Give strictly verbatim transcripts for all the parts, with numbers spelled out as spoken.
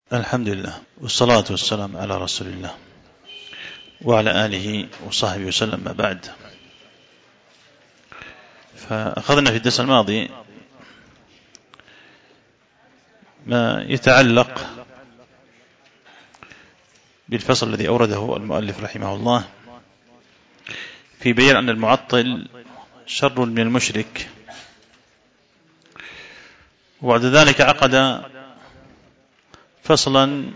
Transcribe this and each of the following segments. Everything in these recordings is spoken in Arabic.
الحمد لله والصلاة والسلام على رسول الله وعلى آله وصحبه وسلم. ما بعد، فأخذنا في الدرس الماضي ما يتعلق بالفصل الذي أورده المؤلف رحمه الله في بيان أن المعطل شر من المشرك، وبعد ذلك عقد فصلا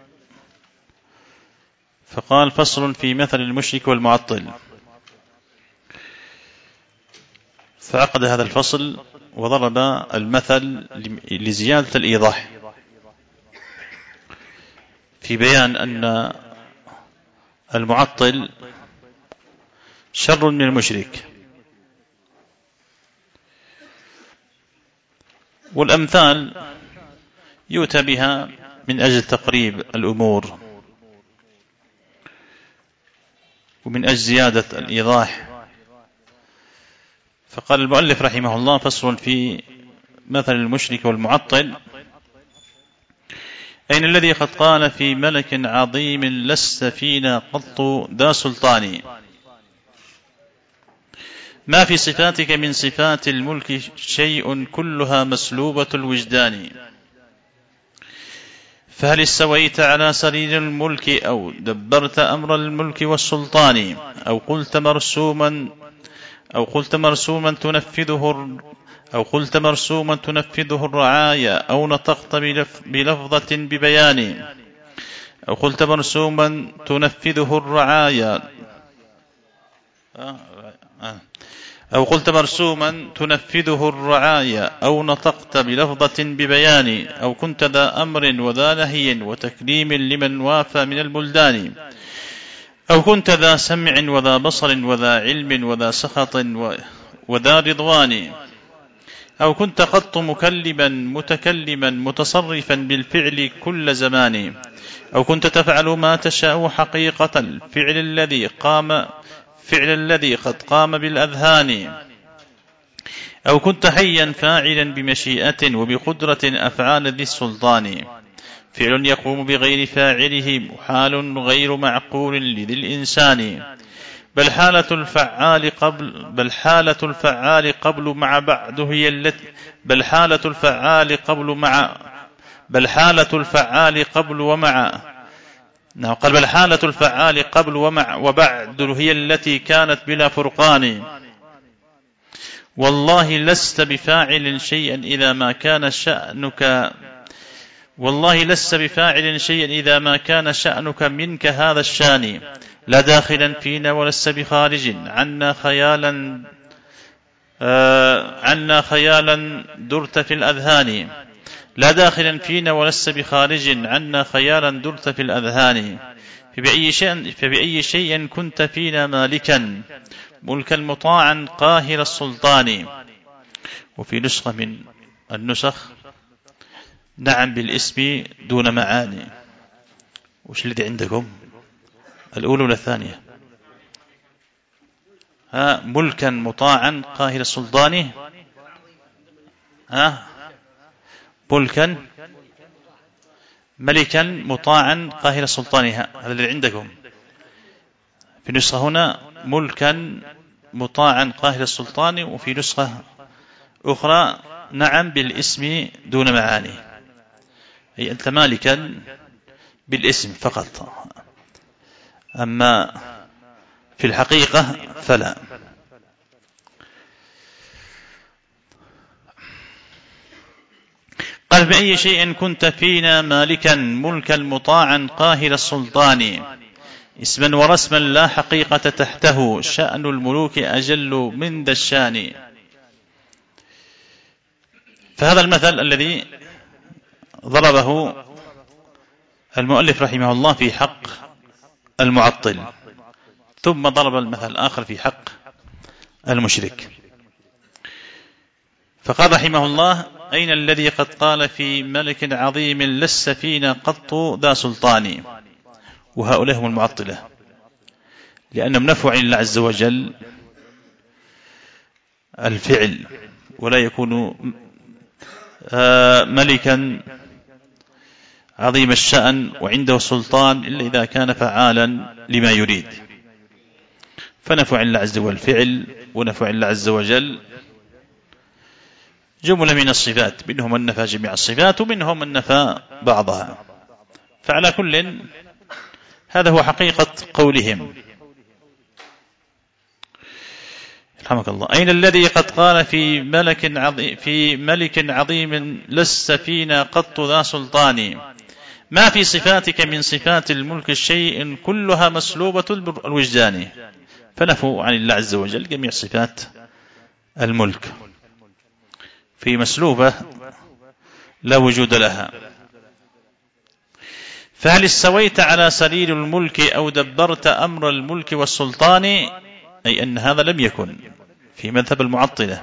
فقال: فصل في مثل المشرك والمعطل. فعقد هذا الفصل وضرب المثل لزيادة الإيضاح في بيان أن المعطل شر من المشرك، والأمثال يؤتى بها من أجل تقريب الأمور ومن أجل زيادة الإيضاح. فقال المؤلف رحمه الله: فصل في مثل المشرك والمعطل. أين الذي قد قال في ملك عظيم: لست فينا قط ذا سلطان. ما في صفاتك من صفات الملك شيء كلها مسلوبة الوجدان. فهل استويت على سرير الملك أو دبرت أمر الملك والسلطان، أو قلت مرسوما أو قلت مرسوما تنفذه أو قلت مرسوما تنفذه الرعايا، أو نطقت بلفظة ببيان أو قلت مرسوما تنفذه الرعايا أو قلت مرسوما تنفذه الرعايا أو نطقت بلفظة ببيان، أو كنت ذا أمر وذا نهي وتكريم لمن وافى من البلدان، أو كنت ذا سمع وذا بصر وذا علم وذا سخط وذا رضوان، أو كنت قط مكلما متكلما متصرفا بالفعل كل زمان، أو كنت تفعل ما تشاء حقيقة الفعل الذي قام فعل الذي قد قام بالأذهان، أو كنت حيا فاعلا بمشيئة وبقدرة أفعال ذي السلطان. فعل يقوم بغير فاعله محال غير معقول لذي الإنسان. بل حالة الفعال قبل بل حالة الفعال قبل مع بعد هي التي بل حالة الفعال قبل مع بل حالة الفعال قبل ومع نعم قال بل حالة الفعال قبل ومع وبعد هي التي كانت بلا فرقان. والله لست بفاعل شيئا إذا ما كان شأنك والله لست بفاعل شيئا إذا ما كان شأنك منك هذا الشان. لا داخلا فينا ولست بخارج عنا خيالا آه عنا خيالا درت في الأذهان. لا داخلا فينا ولست بخارج عنا خيالا درت في الأذهان. فبأي شيء, فبأي شيء كنت فينا مالكا ملكا مطاعا قاهر السلطان. وفي نسخة من النسخ: نعم بالاسم دون معاني. وش الذي عندكم؟ الأولى ولا الثانية؟ ها ملكا مطاعا قاهر السلطان. ها ملكا ملكا مطاعا قاهر السلطان. هذا الذي عندكم. في نسخة هنا ملكا مطاعا قاهر السلطان، وفي نسخة أخرى نعم بالاسم دون معاني، أي أنت مالكا بالاسم فقط، أما في الحقيقة فلا. قال: بأي شيء كنت فينا مالكا ملكا مطاعا قاهر السلطان. اسما ورسما لا حقيقة تحته شأن الملوك أجل من ذا الشان. فهذا المثل الذي ضربه المؤلف رحمه الله في حق المعطل، ثم ضرب المثل الآخر في حق المشرك. فقال رحمه الله: أين الذي قد قال في ملك عظيم لست فينا قط ذا سلطان. وهؤلاء هم المعطلة، لأنهم نفوا عن الله عز وجل الفعل، ولا يكون ملكا عظيم الشأن وعنده سلطان إلا إذا كان فعالا لما يريد. فنفوا عن الله عز وجل الفعل ونفوا عن الله عز وجل جملة من الصفات، منهم من نفى جميع الصفات ومنهم من نفى بعضها. فعلى كل هذا هو حقيقة قولهم. رحمك الله. أين الذي قد قال في ملك عظيم في ملك عظيم لست فينا قط ذا سلطان، ما في صفاتك من صفات الملك الشيء كلها مسلوبة الوجدان. فنفوا عن الله عز وجل جميع صفات الملك، في مسلوبة لا وجود لها. فهل استويت على سرير الملك أو دبرت أمر الملك والسلطان؟ أي أن هذا لم يكن في مذهب المعطلة.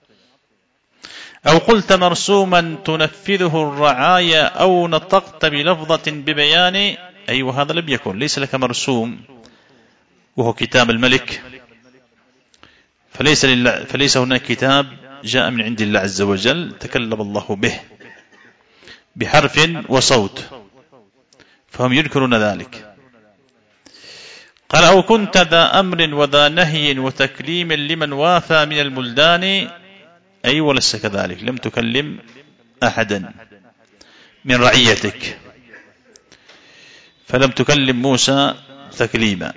أو قلت مرسوما تنفذه الرعايا أو نطقت بلفظة ببيان، أي وهذا لم يكن، ليس لك مرسوم وهو كتاب الملك، فليس, لله فليس هناك كتاب جاء من عند الله عز وجل تكلم الله به بحرف وصوت، فهم يذكرون ذلك. قال أو كنت ذا أمر وذا نهي وتكليم لمن وافى من البلدان، أي ولست كذلك، لم تكلم أحدا من رعيتك، فلم تكلم موسى تكليما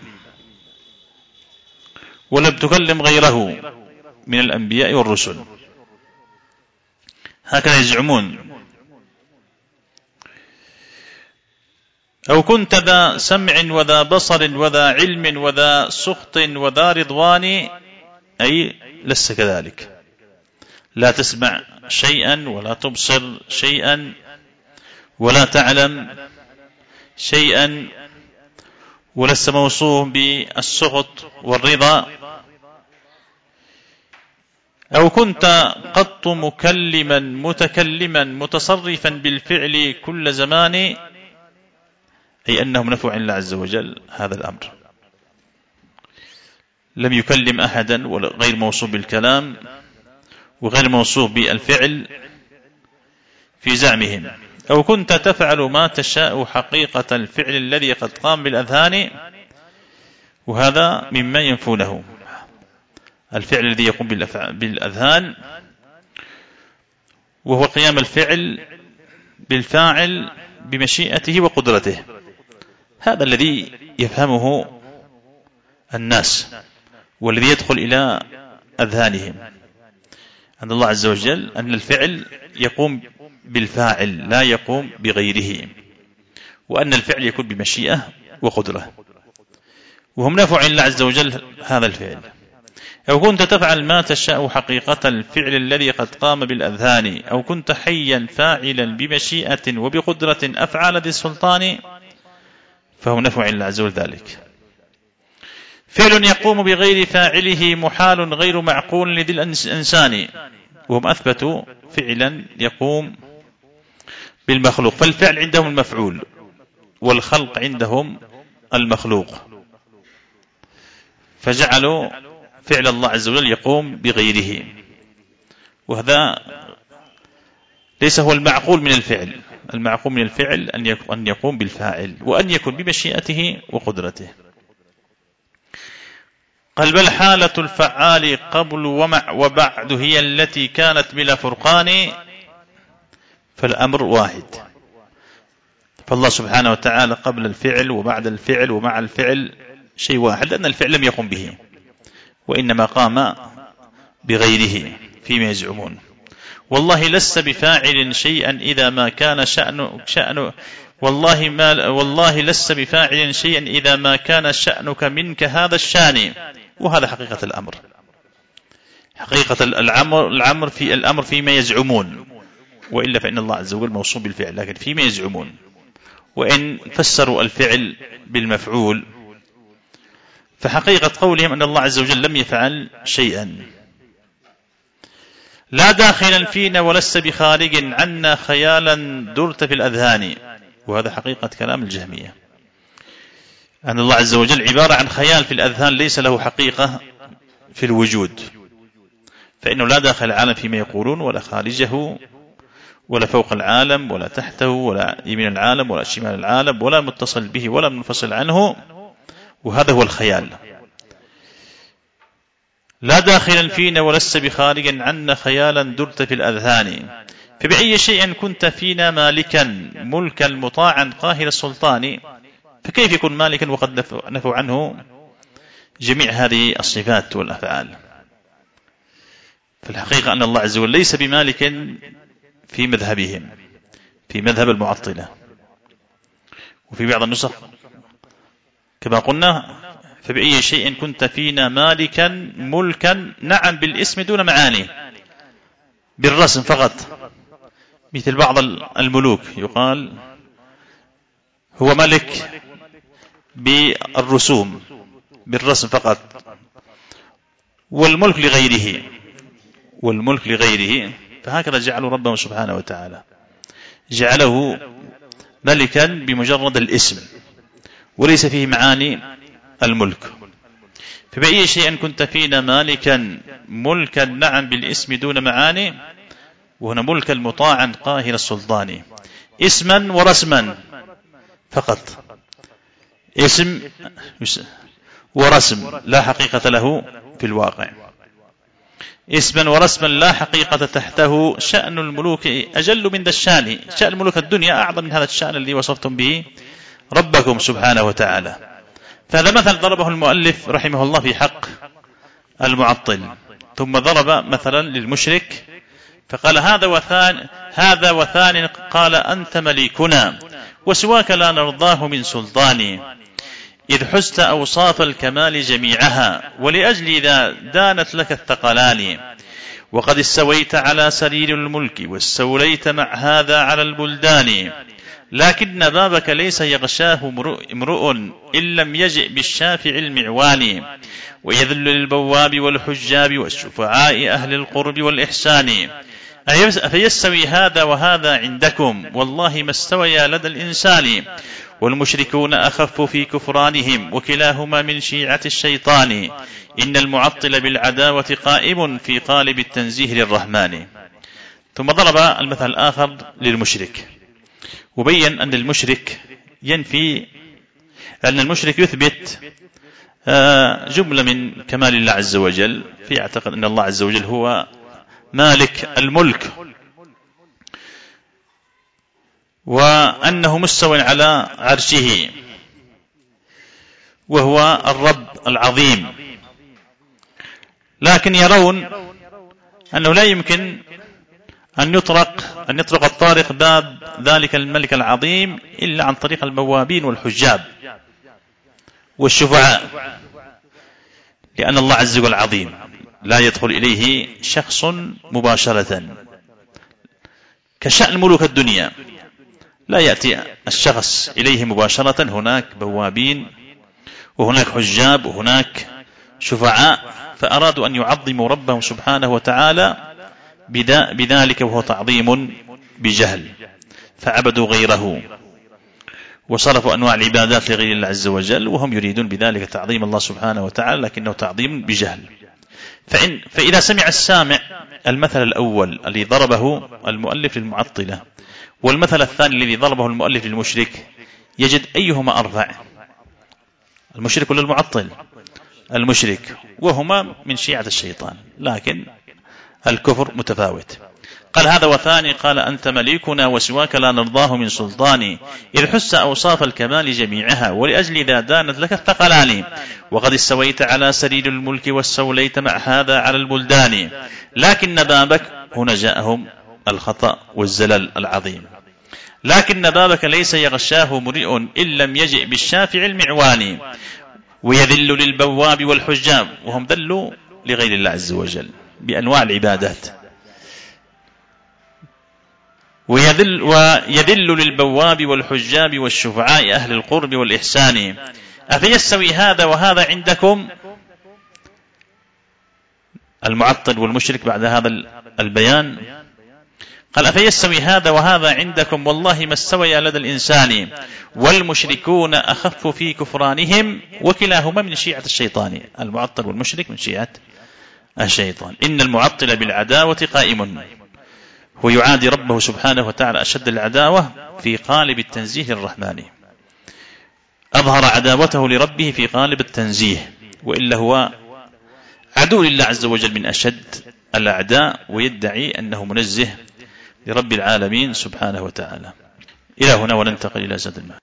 ولم تكلم غيره من الأنبياء والرسل، هكذا يزعمون. أو كنت ذا سمع وذا بصر وذا علم وذا سخط وذا رضوان، أي لست كذلك، لا تسمع شيئا ولا تبصر شيئا ولا تعلم شيئا ولست موصوف بالسخط والرضا. أو كنت قط مكلما متكلما متصرفا بالفعل كل زمان، أي أنهم نفوا عن الله عز وجل هذا الأمر، لم يكلم أحدا وغير موصوف بالكلام وغير موصوف بالفعل في زعمهم. أو كنت تفعل ما تشاء حقيقة الفعل الذي قد قام بالأذهان، وهذا مما ينفونه، الفعل الذي يقوم بالأذهان وهو قيام الفعل بالفاعل بمشيئته وقدرته، هذا الذي يفهمه الناس والذي يدخل إلى أذهانهم، أن الله عز وجل أن الفعل يقوم بالفاعل لا يقوم بغيره، وأن الفعل يكون بمشيئة وقدرة، وهم نفوا عن الله عز وجل هذا الفعل. أو كنت تفعل ما تشاء حقيقة الفعل الذي قد قام بالأذهان، أو كنت حيا فاعلا بمشيئة وبقدرة أفعال ذي السلطان، فهم نفوا عن الله عز وجل ذلك. فعل يقوم بغير فاعله محال غير معقول لذي الإنسان، وهم أثبتوا فعلا يقوم بالمخلوق، فالفعل عندهم المفعول والخلق عندهم المخلوق، فجعلوا فعل الله عز وجل يقوم بغيره، وهذا ليس هو المعقول من الفعل. المعقول من الفعل أن يقوم بالفاعل وأن يكون بمشيئته وقدرته. قال بل حالة الفعال قبل ومع وبعد هي التي كانت بلا فرقان، فالأمر واحد، فالله سبحانه وتعالى قبل الفعل وبعد الفعل ومع الفعل شيء واحد، لأن الفعل لم يقم به وإنما قام بغيره فيما يزعمون. والله لست بفاعل شيئا إذا ما كان شأن شأن والله ما والله لست بفاعل شيئا إذا ما كان شأنك منك هذا الشان، وهذا حقيقة الأمر، حقيقة الأمر الأمر في الأمر فيما يزعمون، وإلا فإن الله عز وجل موصوف بالفعل، لكن فيما يزعمون. وإن فسروا الفعل بالمفعول فحقيقة قولهم أن الله عز وجل لم يفعل شيئا. لا داخلا فينا ولست بخارج عنا خيالا درت في الأذهان، وهذا حقيقة كلام الجهمية، أن الله عز وجل عبارة عن خيال في الأذهان، ليس له حقيقة في الوجود، فإنه لا داخل العالم فيما يقولون ولا خارجه ولا فوق العالم ولا تحته ولا يمين العالم ولا شمال العالم ولا متصل به ولا منفصل عنه، وهذا هو الخيال. لا داخلا فينا ولست بخارجا عنا، خيالا درت في الأذهان. فبأي شيء كنت فينا مالكا، ملكا مطاعا قاهر السلطان. فكيف يكون مالكا وقد نفوا عنه جميع هذه الصفات والأفعال؟ فالحقيقة أن الله عز وجل ليس بمالك في مذهبهم، في مذهب المعطلة. وفي بعض النسخ كما قلنا: فبأي شيء كنت فينا مالكا ملكا، نعم بالاسم دون معاني، بالرسم فقط، مثل بعض الملوك يقال هو ملك بالرسوم، بالرسم فقط، والملك لغيره، والملك لغيره. فهكذا جعلوا ربهم سبحانه وتعالى، جعله ملكا بمجرد الاسم وليس فيه معاني الملك. فبأي شيء كنت فينا مالكا ملكا، نعم بالاسم دون معاني، وهنا ملكا مطاعا قاهر السلطان. اسما ورسما فقط، اسم ورسم لا حقيقة له في الواقع، اسما ورسما لا حقيقة تحته. شأن الملوك أجل من ذا الشان، شأن ملوك الدنيا أعظم من هذا الشأن الذي وصفتم به ربكم سبحانه وتعالى. فهذا مثل ضربه المؤلف رحمه الله في حق المعطل، ثم ضرب مثلا للمشرك فقال: هذا وثان هذا وثان قال أنت مليكنا، وسواك لا نرضاه من سلطان. إذ حزت أوصاف الكمال جميعها، ولأجل ذا دانت لك الثقلان. وقد استويت على سرير الملك، واستوليت مع هذا على البلدان. لكن بابك ليس يغشاه امرؤ، إن لم يجئ بالشافع المعوان. ويذل للبواب والحجاب والشفعاء أهل القرب والإحسان. أفيستوي هذا وهذا عندكم؟ والله ما استويا لدى الإنسان. والمشركون أخف في كفرانهم، وكلاهما من شيعة الشيطان. إن المعطل بالعداوة قائم في قالب التنزيه للرحمن. ثم ضرب المثل الآخر للمشرك، وبين أن المشرك ينفي، أن المشرك يثبت جملة من كمال الله عز وجل، فيعتقد أن الله عز وجل هو مالك الملك، وأنه مستوٍ على عرشه، وهو الرب العظيم. لكن يرون أنه لا يمكن أن يطرق أن يطرق الطارق باب ذلك الملك العظيم إلا عن طريق البوابين والحجاب والشفعاء، لأن الله عز وجل عظيم لا يدخل إليه شخص مباشرة، كشأن ملوك الدنيا لا يأتي الشخص إليه مباشرة، هناك بوابين وهناك حجاب وهناك شفعاء. فأرادوا أن يعظموا ربهم سبحانه وتعالى بذلك، وهو تعظيم بجهل، فعبدوا غيره وصرفوا أنواع العبادات لغير الله عز وجل، وهم يريدون بذلك تعظيم الله سبحانه وتعالى، لكنه تعظيم بجهل. فإن فإذا سمع السامع المثل الأول الذي ضربه المؤلف للمعطلة والمثل الثاني الذي ضربه المؤلف للمشرك، يجد أيهما أرفع، المشرك ولا المعطل؟ المشرك، وهما من شيعة الشيطان، لكن الكفر متفاوت. قال: هذا وثاني قال أنت مليكنا، وسواك لا نرضاه من سلطان. إذ حس أوصاف الكمال جميعها، ولأجل ذا دانت لك الثقلان. وقد استويت على سرير الملك، واستوليت مع هذا على البلدان. لكن بابك، هنا جاءهم الخطأ والزلل العظيم، لكن بابك ليس يغشاه امرئ، إن لم يجئ بالشافع المعوان. ويذل للبواب والحجاب، وهم ذلوا لغير الله عز وجل بأنواع العبادات. ويذل, ويذل للبواب والحجاب والشفعاء أهل القرب والإحسان. أفيستوي هذا وهذا عندكم؟ المعطل والمشرك بعد هذا البيان قال: أفيستوي هذا وهذا عندكم؟ والله ما استويا لدى الإنسان. والمشركون أخف في كفرانهم، وكلاهما من شيعة الشيطان، المعطل والمشرك من شيعة الشيطان. إن المعطل بالعداوة قائم، هو يعادي ربه سبحانه وتعالى أشد العداوة في قالب التنزيه الرحماني، أظهر عداوته لربه في قالب التنزيه، وإلا هو عدو لله عز وجل من أشد الأعداء، ويدعي أنه منزه لرب العالمين سبحانه وتعالى. إلى هنا وننتقل إلى زاد المعاد.